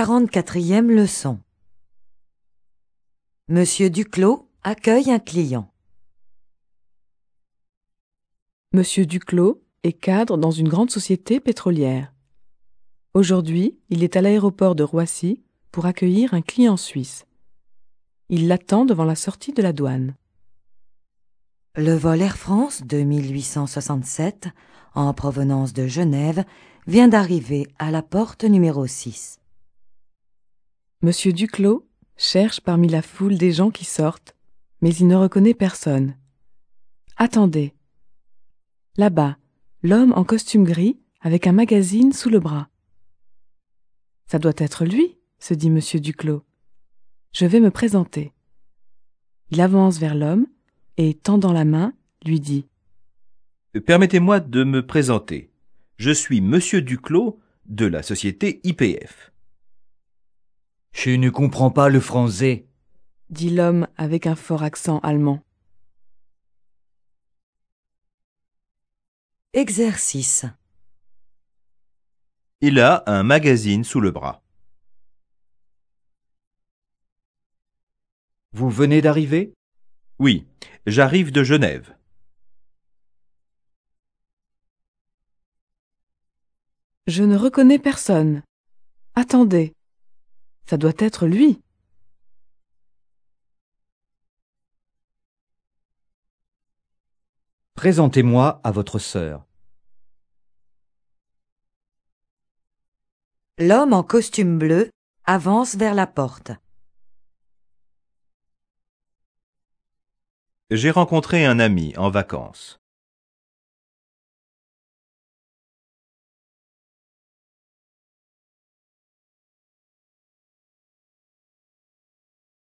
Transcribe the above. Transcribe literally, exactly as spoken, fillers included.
quarante-quatrième leçon. Monsieur Duclos accueille un client. Monsieur Duclos est cadre dans une grande société pétrolière. Aujourd'hui, il est à l'aéroport de Roissy pour accueillir un client suisse. Il l'attend devant la sortie de la douane. Le vol Air France deux mille huit cent soixante-sept, en provenance de Genève, vient d'arriver à la porte numéro six. Monsieur Duclos cherche parmi la foule des gens qui sortent, mais il ne reconnaît personne. Attendez. Là-bas, l'homme en costume gris avec un magazine sous le bras. Ça doit être lui, se dit Monsieur Duclos. Je vais me présenter. Il avance vers l'homme et, tendant la main, lui dit « Permettez-moi de me présenter. Je suis Monsieur Duclos de la société I P F. » « Je ne comprends pas le français, » dit l'homme avec un fort accent allemand. Exercice. Il a un magazine sous le bras. Vous venez d'arriver ? Oui, j'arrive de Genève. Je ne reconnais personne. Attendez. Ça doit être lui. Présentez-moi à votre sœur. L'homme en costume bleu avance vers la porte. J'ai rencontré un ami en vacances.